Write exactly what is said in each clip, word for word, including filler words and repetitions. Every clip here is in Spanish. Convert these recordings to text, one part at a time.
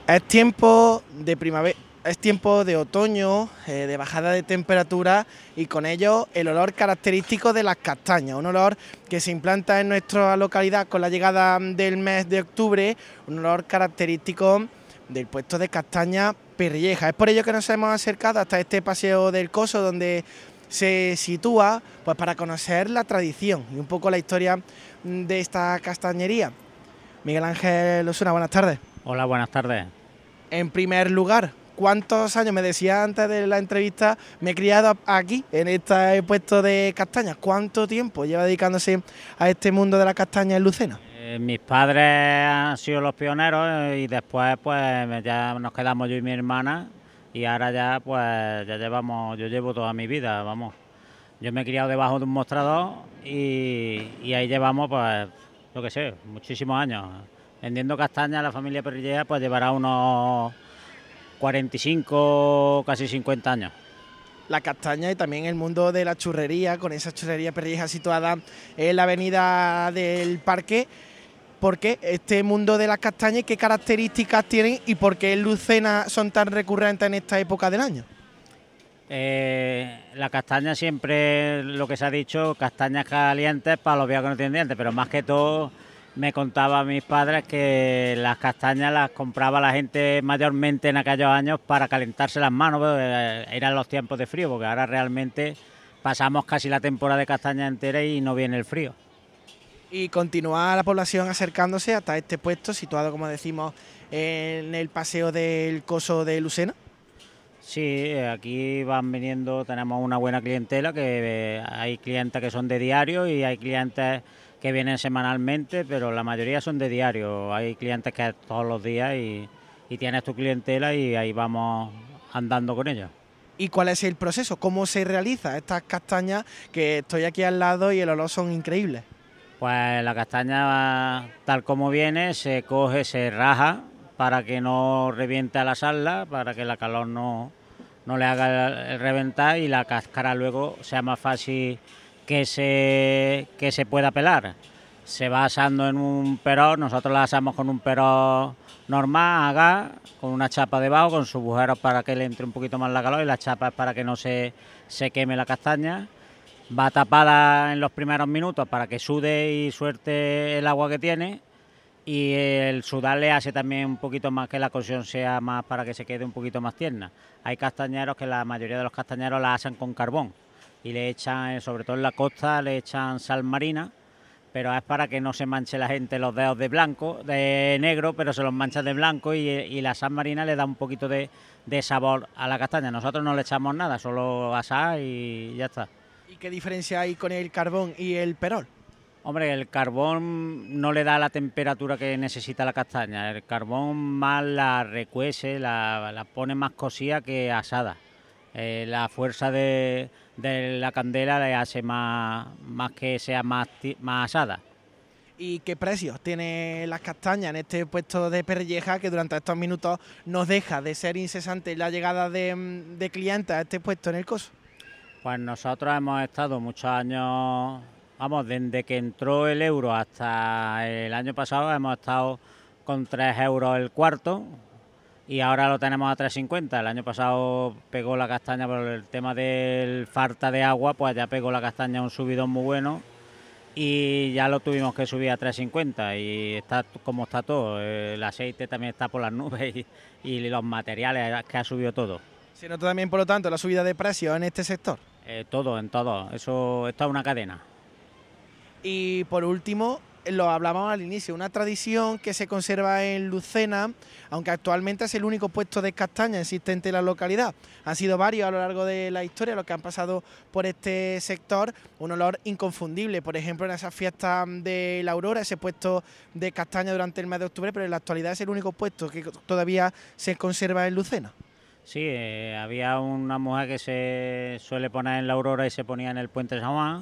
Es tiempo de primavera, es tiempo de otoño, eh, de bajada de temperatura y con ello el olor característico de las castañas, un olor que se implanta en nuestra localidad con la llegada del mes de octubre, un olor característico del puesto de castaña Perrilleja. Es por ello que nos hemos acercado hasta este paseo del Coso donde se sitúa, pues para conocer la tradición y un poco la historia de esta castañería. Miguel Ángel Osuna, buenas tardes. Hola, buenas tardes. En primer lugar, ¿cuántos años, me decía antes de la entrevista, me he criado aquí, en este puesto de castañas? ¿Cuánto tiempo lleva dedicándose a este mundo de la castaña en Lucena? Eh, mis padres han sido los pioneros y después pues ya nos quedamos yo y mi hermana y ahora ya pues ya llevamos, yo llevo toda mi vida, vamos. Yo me he criado debajo de un mostrador y, y ahí llevamos pues, yo qué sé, muchísimos años. Vendiendo castañas, la familia Perrilleja pues llevará unos cuarenta y cinco, casi cincuenta años. La castaña y también el mundo de la churrería, con esa churrería Perrilleja situada en la avenida del Parque. ¿Por qué este mundo de las castañas y qué características tienen y por qué en Lucena son tan recurrentes en esta época del año? Eh, la castaña siempre, lo que se ha dicho, castañas calientes para los viejos que no tienen dientes, pero más que todo me contaba mis padres que las castañas las compraba la gente mayormente en aquellos años para calentarse las manos, porque eran los tiempos de frío, porque ahora realmente pasamos casi la temporada de castaña entera y no viene el frío. Y continúa la población acercándose hasta este puesto, situado, como decimos, en el paseo del Coso de Lucena. Sí, aquí van viniendo, tenemos una buena clientela, que hay clientes que son de diario y hay clientes que vienen semanalmente, pero la mayoría son de diario. Hay clientes que todos los días y, y tienes tu clientela y ahí vamos andando con ellos. ¿Y cuál es el proceso? ¿Cómo se realiza estas castañas? Que estoy aquí al lado y el olor son increíbles. Pues la castaña, tal como viene, se coge, se raja para que no reviente a la sarla, para que la calor no, no le haga el reventar y la cáscara luego sea más fácil que se, que se pueda pelar. Se va asando en un perón, nosotros la asamos con un perón normal, a gas, con una chapa debajo, con sus agujeros para que le entre un poquito más la calor y la chapa es para que no se, se queme la castaña. Va tapada en los primeros minutos para que sude y suelte el agua que tiene y el sudar le hace también un poquito más que la cocción sea más para que se quede un poquito más tierna. Hay castañeros que la mayoría de los castañeros la asan con carbón y le echan, sobre todo en la costa, le echan sal marina, pero es para que no se manche la gente los dedos de blanco, de negro, pero se los mancha de blanco y, y la sal marina le da un poquito de, de sabor a la castaña. Nosotros no le echamos nada, solo asar y ya está. ¿Y qué diferencia hay con el carbón y el perol? Hombre, el carbón no le da la temperatura que necesita la castaña. El carbón más la recuece, la, la pone más cocida que asada. Eh, la fuerza de, de la candela le hace más, más que sea más, más asada. ¿Y qué precios tiene las castañas en este puesto de Perrilleja que durante estos minutos nos deja de ser incesante la llegada de, de clientes a este puesto en el Coso? Pues nosotros hemos estado muchos años, vamos, desde que entró el euro hasta el año pasado hemos estado con tres euros el cuarto y ahora lo tenemos a tres cincuenta. El año pasado pegó la castaña por el tema del falta de agua, pues ya pegó la castaña un subidón muy bueno y ya lo tuvimos que subir a tres cincuenta y está como está todo. El aceite también está por las nubes y, y los materiales que ha subido todo. ¿Se nota también, por lo tanto, la subida de precios en este sector? Eh, todo, en todo. Eso, esto es una cadena. Y por último, lo hablábamos al inicio, una tradición que se conserva en Lucena, aunque actualmente es el único puesto de castaña existente en la localidad. Han sido varios a lo largo de la historia los que han pasado por este sector, un olor inconfundible. Por ejemplo, en esas fiestas de la Aurora, ese puesto de castaña durante el mes de octubre, pero en la actualidad es el único puesto que todavía se conserva en Lucena. Sí, eh, había una mujer que se suele poner en la Aurora y se ponía en el Puente de San Juan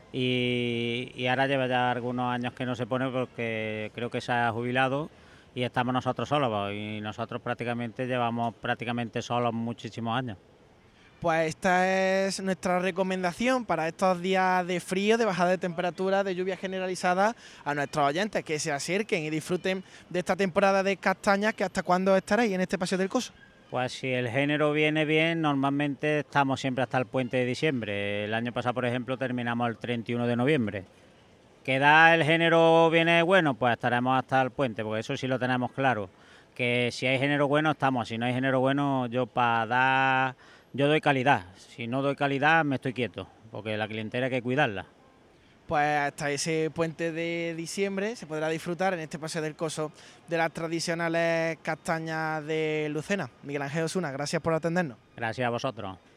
y, y ahora lleva ya algunos años que no se pone porque creo que se ha jubilado y estamos nosotros solos y nosotros prácticamente llevamos prácticamente solos muchísimos años. Pues esta es nuestra recomendación para estos días de frío, de bajada de temperatura, de lluvia generalizada, a nuestros oyentes, que se acerquen y disfruten de esta temporada de castañas, que hasta cuándo estaréis en este Paseo del Coso. Pues si el género viene bien, normalmente estamos siempre hasta el puente de diciembre. El año pasado, por ejemplo, terminamos el treinta y uno de noviembre. ¿Queda el género viene bueno? Pues estaremos hasta el puente, porque eso sí lo tenemos claro. Que si hay género bueno, estamos. Si no hay género bueno, yo para dar... Yo doy calidad. Si no doy calidad, me estoy quieto, porque la clientela hay que cuidarla. Pues hasta ese puente de diciembre se podrá disfrutar en este Paseo del Coso de las tradicionales castañas de Lucena. Miguel Ángel Osuna, gracias por atendernos. Gracias a vosotros.